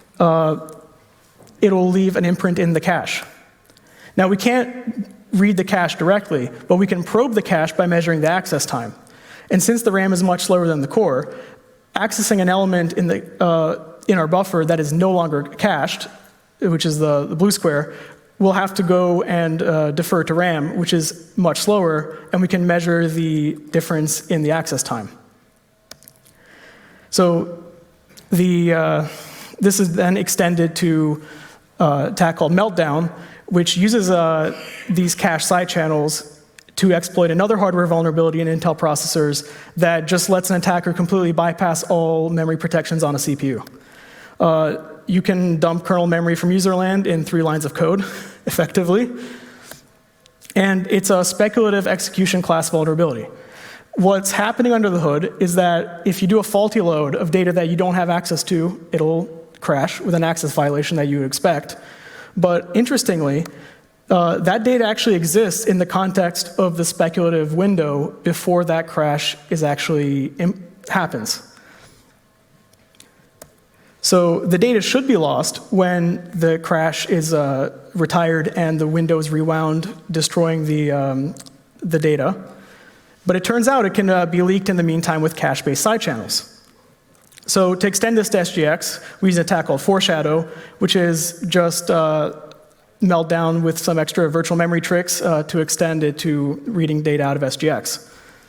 it'll leave an imprint in the cache. Now we can't read the cache directly, but we can probe the cache by measuring the access time. And since the RAM is much slower than the core, accessing an element in our buffer that is no longer cached, which is the blue square, we'll have to go and defer to RAM, which is much slower, and we can measure the difference in the access time. So this is then extended to an attack called Meltdown, which uses these cache side channels to exploit another hardware vulnerability in Intel processors that just lets an attacker completely bypass all memory protections on a CPU. You can dump kernel memory from userland in 3 lines of code, effectively. And it's a speculative execution class vulnerability. What's happening under the hood is that if you do a faulty load of data that you don't have access to, it'll crash with an access violation that you would expect. But interestingly, that data actually exists in the context of the speculative window before that crash happens. So the data should be lost when the crash is retired and the window is rewound, destroying the data. But it turns out it can be leaked in the meantime with cache-based side channels. So to extend this to SGX, we use an attack called Foreshadow, which is just Meltdown with some extra virtual memory tricks to extend it to reading data out of SGX.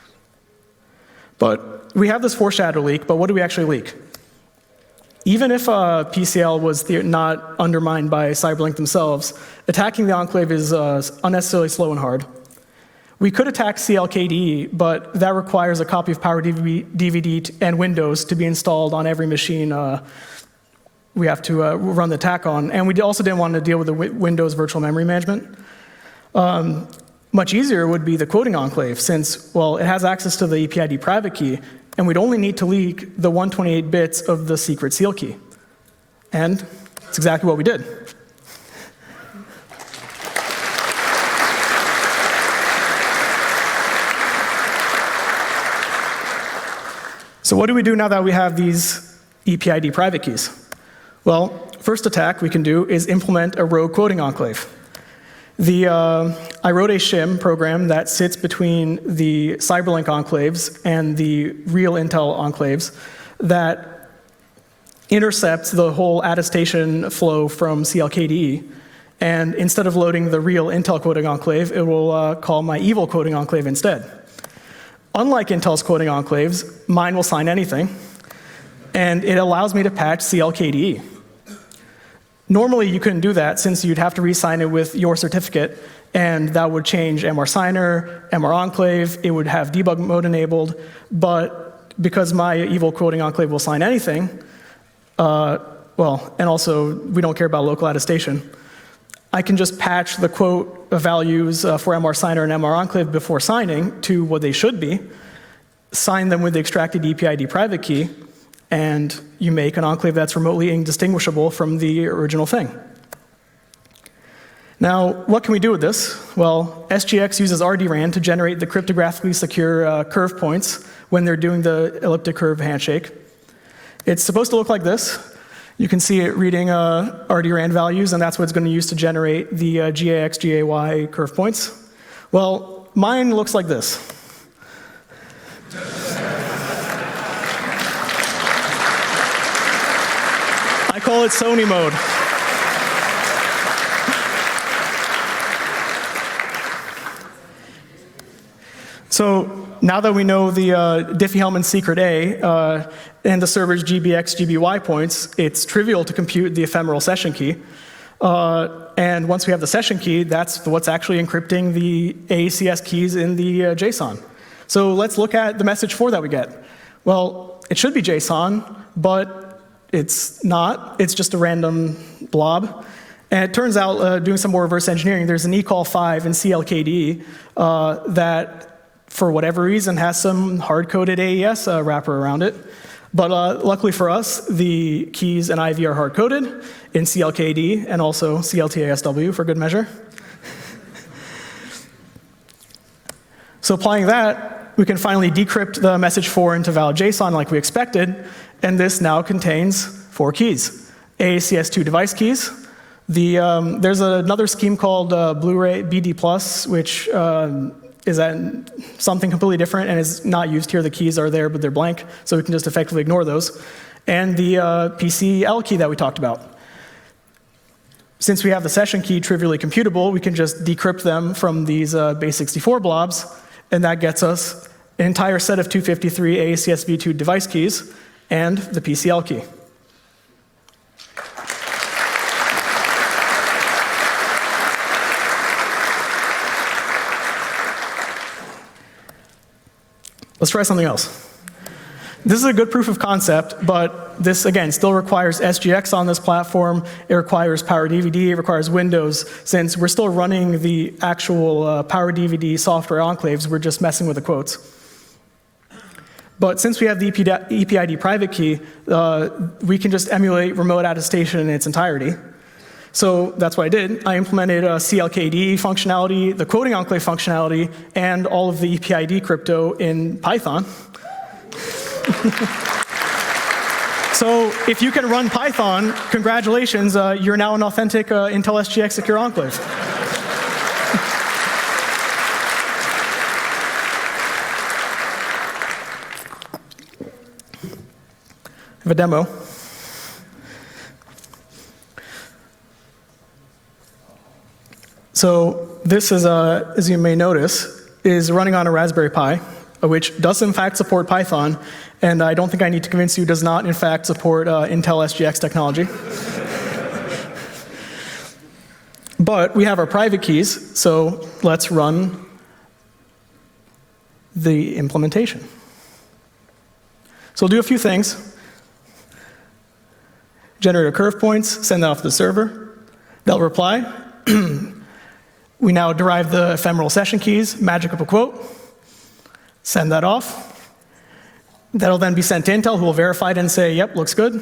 But we have this Foreshadow leak, but what do we actually leak? Even if PCL was not undermined by Cyberlink themselves, attacking the enclave is unnecessarily slow and hard. We could attack CLKDE, but that requires a copy of Power DVD and Windows to be installed on every machine we have to run the attack on. And we also didn't want to deal with the Windows virtual memory management. Much easier would be the quoting enclave, since, well, it has access to the EPID private key, and we'd only need to leak the 128 bits of the secret seal key. And that's exactly what we did. So what do we do now that we have these EPID private keys? Well, first attack we can do is implement a rogue quoting enclave. I wrote a shim program that sits between the Cyberlink enclaves and the real Intel enclaves that intercepts the whole attestation flow from CLKDE. And instead of loading the real Intel quoting enclave, it will call my evil quoting enclave instead. Unlike Intel's quoting enclaves, mine will sign anything, and it allows me to patch CLKDE. Normally, you couldn't do that since you'd have to re-sign it with your certificate, and that would change MR Signer, MR Enclave, it would have debug mode enabled, but because my evil quoting enclave will sign anything, and also we don't care about local attestation, I can just patch the quote values for MR Signer and MR Enclave before signing to what they should be, sign them with the extracted EPID private key, and you make an enclave that's remotely indistinguishable from the original thing. Now, what can we do with this? Well, SGX uses RDRAND to generate the cryptographically secure curve points when they're doing the elliptic curve handshake. It's supposed to look like this. You can see it reading RDRAND values, and that's what it's going to use to generate the GAX, GAY curve points. Well, mine looks like this. I call it Sony mode. So now that we know the Diffie-Hellman secret A and the server's GBX, GBY points, it's trivial to compute the ephemeral session key. And once we have the session key, that's what's actually encrypting the AECS keys in the JSON. So let's look at the message 4 that we get. Well, it should be JSON, but it's not. It's just a random blob. And it turns out, doing some more reverse engineering, there's an equal5 in CLKD that, for whatever reason, has some hard-coded AES wrapper around it. But luckily for us, the keys in IV are hard-coded in CLKD and also CLTASW for good measure. So applying that, we can finally decrypt the message 4 into valid JSON like we expected, and this now contains 4 keys. AACS2 device keys. There's another scheme called Blu-ray BD+, which is that something completely different and is not used here. The keys are there, but they're blank, so we can just effectively ignore those. And the PCL key that we talked about. Since we have the session key trivially computable, we can just decrypt them from these base64 blobs, and that gets us an entire set of 253 AACSV2 device keys and the PCL key. Let's try something else. This is a good proof of concept, but this, again, still requires SGX on this platform. It requires PowerDVD. It requires Windows. Since we're still running the actual PowerDVD software enclaves, we're just messing with the quotes. But since we have the EPID private key, we can just emulate remote attestation in its entirety. So that's what I did. I implemented a CLKD functionality, the quoting enclave functionality, and all of the EPID crypto in Python. So if you can run Python, congratulations, you're now an authentic Intel SGX secure enclave. I have a demo. So this is, as you may notice, is running on a Raspberry Pi, which does in fact support Python, and I don't think I need to convince you does not in fact support Intel SGX technology. But we have our private keys, so let's run the implementation. So we'll do a few things. Generate our curve points, send that off to the server. They'll reply. We now derive the ephemeral session keys, magic up a quote, send that off. That'll then be sent to Intel, who will verify it and say, yep, looks good.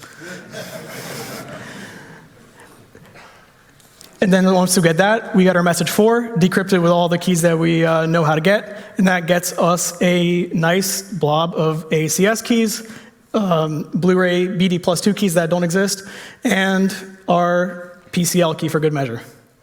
And then once we get that, we got our message 4, decrypted with all the keys that we know how to get, and that gets us a nice blob of AACS keys, Blu-ray BD+2 keys that don't exist, and our PCL key for good measure.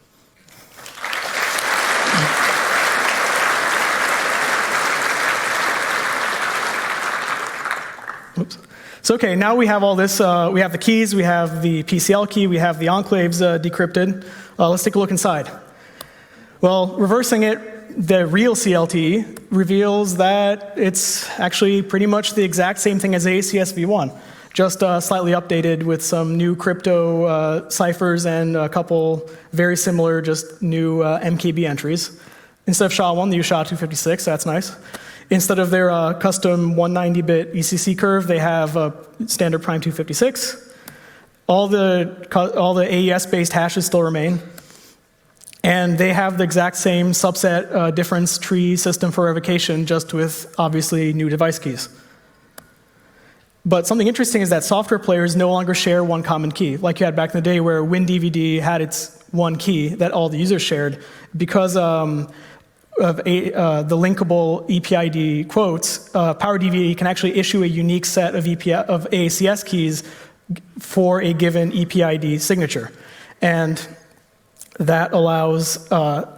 Oops. So okay, now we have all this, we have the keys, we have the PCL key, we have the enclaves decrypted. Let's take a look inside. Well, reversing it, the real CLT reveals that it's actually pretty much the exact same thing as AACS v1. just slightly updated with some new crypto ciphers and a couple very similar, just new MKB entries. Instead of SHA-1, they use SHA-256, so that's nice. Instead of their custom 190-bit ECC curve, they have a standard prime 256. All the AES-based hashes still remain. And they have the exact same subset difference tree system for revocation, just with, obviously, new device keys. But something interesting is that software players no longer share one common key, like you had back in the day where WinDVD had its one key that all the users shared. Because of the linkable EPID quotes, PowerDVD can actually issue a unique set of AACS keys for a given EPID signature. And that allows not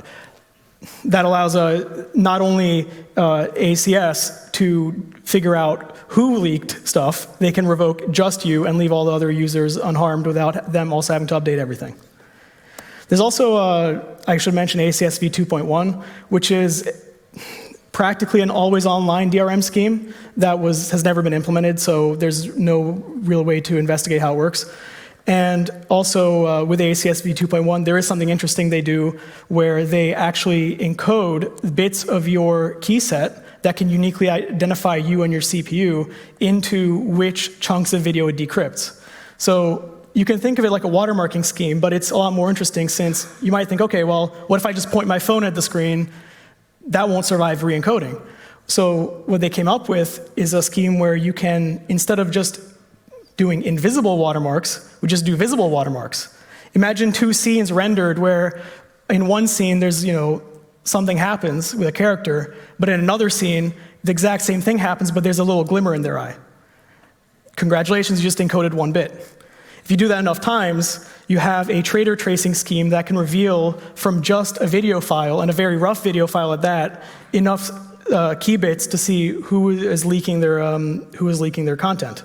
only ACS to figure out who leaked stuff, they can revoke just you and leave all the other users unharmed without them also having to update everything. There's also, I should mention ACS v2.1, which is practically an always online DRM scheme that has never been implemented, so there's no real way to investigate how it works. And also with ACS v2.1, there is something interesting they do where they actually encode bits of your key set that can uniquely identify you and your CPU into which chunks of video it decrypts. So you can think of it like a watermarking scheme, but it's a lot more interesting since you might think, okay, well, what if I just point my phone at the screen? That won't survive re-encoding. So what they came up with is a scheme where you can, instead of just doing invisible watermarks, we just do visible watermarks. Imagine two scenes rendered where in one scene there's, something happens with a character, but in another scene, the exact same thing happens, but there's a little glimmer in their eye. Congratulations, you just encoded one bit. If you do that enough times, you have a traitor tracing scheme that can reveal from just a video file, and a very rough video file at that, enough key bits to see who is leaking their content.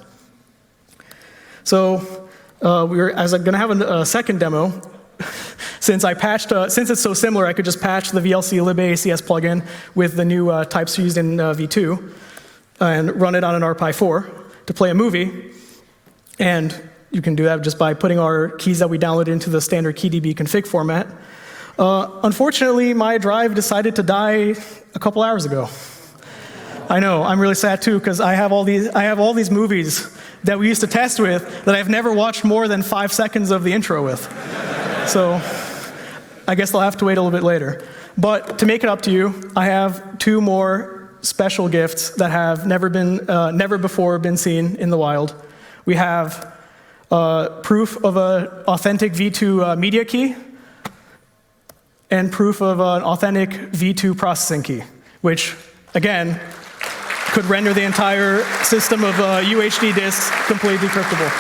So as I'm going to have a second demo, since it's so similar, I could just patch the VLC libacs plugin with the new types used in v2 and run it on an RPi4 to play a movie. And you can do that just by putting our keys that we downloaded into the standard KeyDB config format. Unfortunately, my drive decided to die a couple hours ago. I know, I'm really sad too, because I have all these movies that we used to test with that I've never watched more than 5 seconds of the intro with. So I guess I'll have to wait a little bit later. But to make it up to you, I have 2 more special gifts that have never before been seen in the wild. We have proof of an authentic v2 media key and proof of an authentic v2 processing key, which, again, could render the entire system of UHD disks completely decryptable.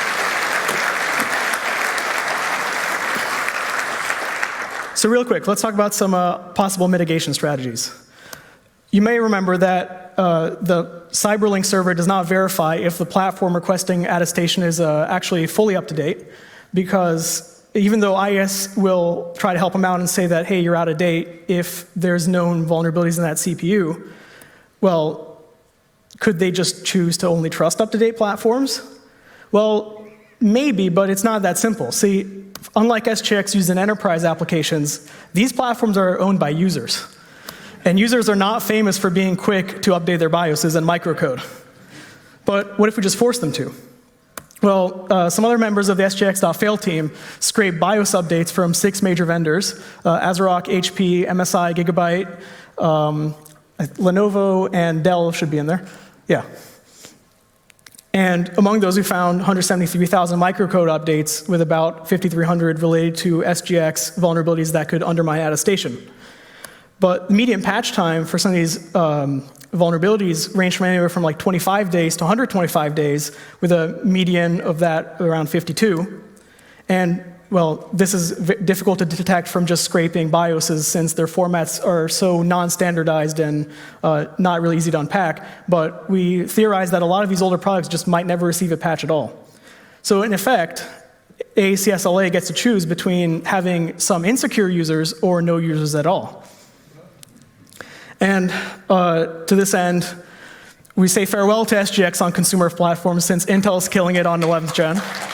So real quick, let's talk about some possible mitigation strategies. You may remember that the Cyberlink server does not verify if the platform requesting attestation is actually fully up to date, because even though IIS will try to help them out and say that, hey, you're out of date if there's known vulnerabilities in that CPU, well, could they just choose to only trust up-to-date platforms? Well, maybe, but it's not that simple. See, unlike SGX used in enterprise applications, these platforms are owned by users. And users are not famous for being quick to update their BIOSes and microcode. But what if we just force them to? Well, some other members of the SGX.fail team scraped BIOS updates from 6 major vendors, ASRock, HP, MSI, Gigabyte, Lenovo, and Dell should be in there. Yeah. And among those, we found 173,000 microcode updates with about 5,300 related to SGX vulnerabilities that could undermine attestation. But the median patch time for some of these vulnerabilities range from anywhere from like 25 days to 125 days, with a median of that around 52. And well, this is difficult to detect from just scraping BIOSes since their formats are so non-standardized and not really easy to unpack. But we theorize that a lot of these older products just might never receive a patch at all. So in effect, AACS-LA gets to choose between having some insecure users or no users at all. And to this end, we say farewell to SGX on consumer platforms since Intel's killing it on 11th gen.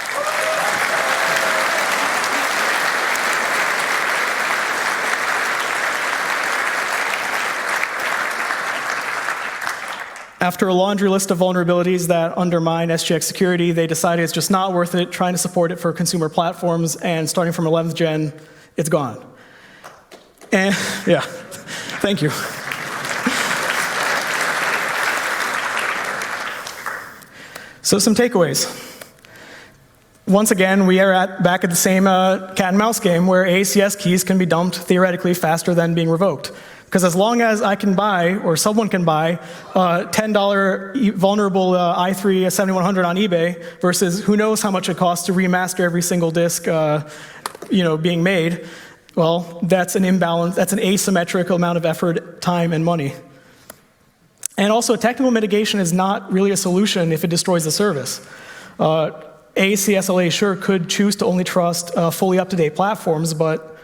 After a laundry list of vulnerabilities that undermine SGX security, they decided it's just not worth it trying to support it for consumer platforms, and starting from 11th gen, it's gone. And yeah, thank you. So some takeaways. Once again, we are back at the same cat and mouse game where ACS keys can be dumped theoretically faster than being revoked. Because as long as I can buy, or someone can buy, $10 vulnerable i3 7100 on eBay versus who knows how much it costs to remaster every single disk being made, well, that's an imbalance, that's an asymmetrical amount of effort, time, and money. And also, technical mitigation is not really a solution if it destroys the service. ACSLA sure could choose to only trust fully up-to-date platforms, but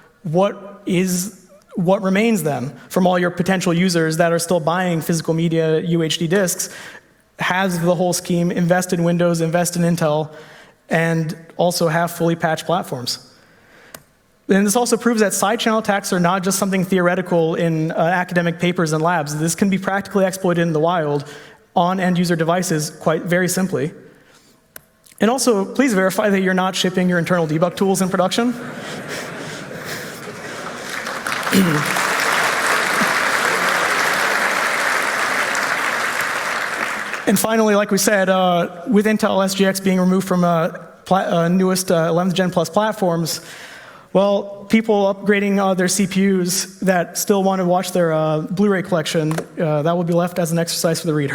what remains then from all your potential users that are still buying physical media UHD disks? Has the whole scheme, invest in Windows, invest in Intel, and also have fully patched platforms. And this also proves that side channel attacks are not just something theoretical in academic papers and labs. This can be practically exploited in the wild on end user devices quite very simply. And also, please verify that you're not shipping your internal debug tools in production. And finally, like we said, with Intel SGX being removed from newest 11th Gen Plus platforms, well, people upgrading their CPUs that still want to watch their Blu-ray collection, that will be left as an exercise for the reader.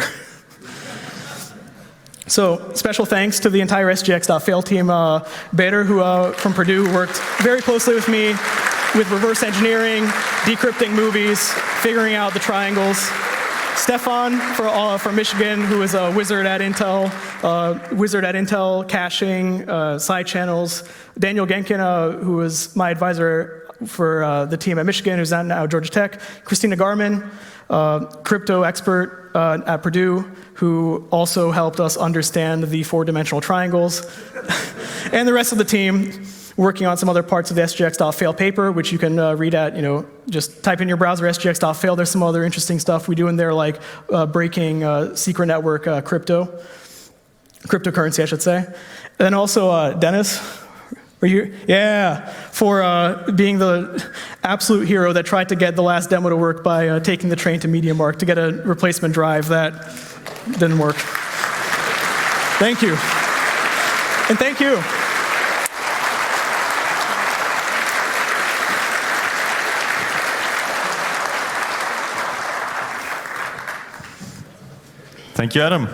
So, special thanks to the entire SGX.fail team. Bader, who from Purdue, worked very closely with me with reverse engineering, decrypting movies, figuring out the triangles. Stefan from Michigan, who is a wizard at Intel, caching, side channels. Daniel Genkin, who was my advisor for the team at Michigan, who's now at Georgia Tech. Christina Garman, crypto expert at Purdue, who also helped us understand the four-dimensional triangles. And the rest of the team, working on some other parts of the SGX.fail paper, which you can read at, just type in your browser SGX.fail. There's some other interesting stuff we do in there, like breaking secret network cryptocurrency, I should say. And then also Dennis, were you? Yeah, for being the absolute hero that tried to get the last demo to work by taking the train to MediaMarkt to get a replacement drive that didn't work. Thank you. And thank you. Thank you, Adam.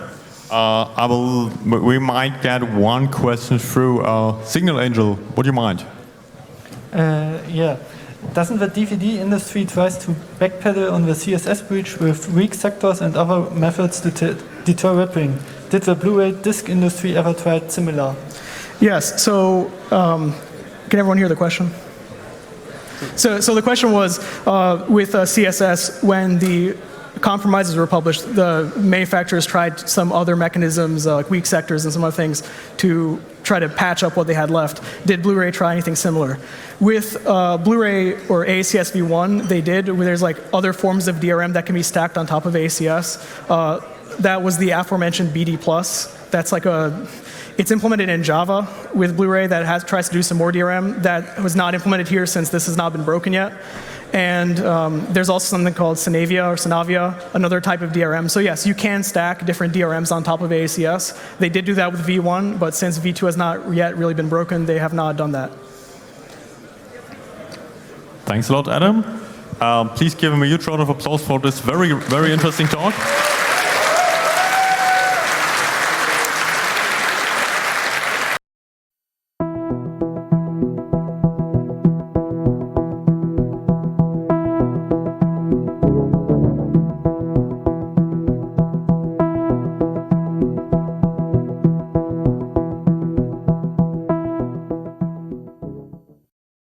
We might get one question through Signal Angel. What do you mind? Yeah. Doesn't the DVD industry try to backpedal on the CSS breach with weak sectors and other methods to deter ripping? Did the Blu-ray disc industry ever try similar? Yes. So, can everyone hear the question? So the question was, with CSS, when the compromises were published, the manufacturers tried some other mechanisms, like weak sectors and some other things, to try to patch up what they had left. Did Blu-ray try anything similar? With Blu-ray or ACS v1, they did. There's like other forms of DRM that can be stacked on top of ACS. That was the aforementioned BD+. That's like it's implemented in Java with Blu-ray that tries to do some more DRM that was not implemented here since this has not been broken yet. And there's also something called Synavia, another type of DRM. So yes, you can stack different DRMs on top of ACS. They did do that with V1, but since V2 has not yet really been broken, they have not done that. Thanks a lot, Adam. Please give him a huge round of applause for this very, very interesting talk.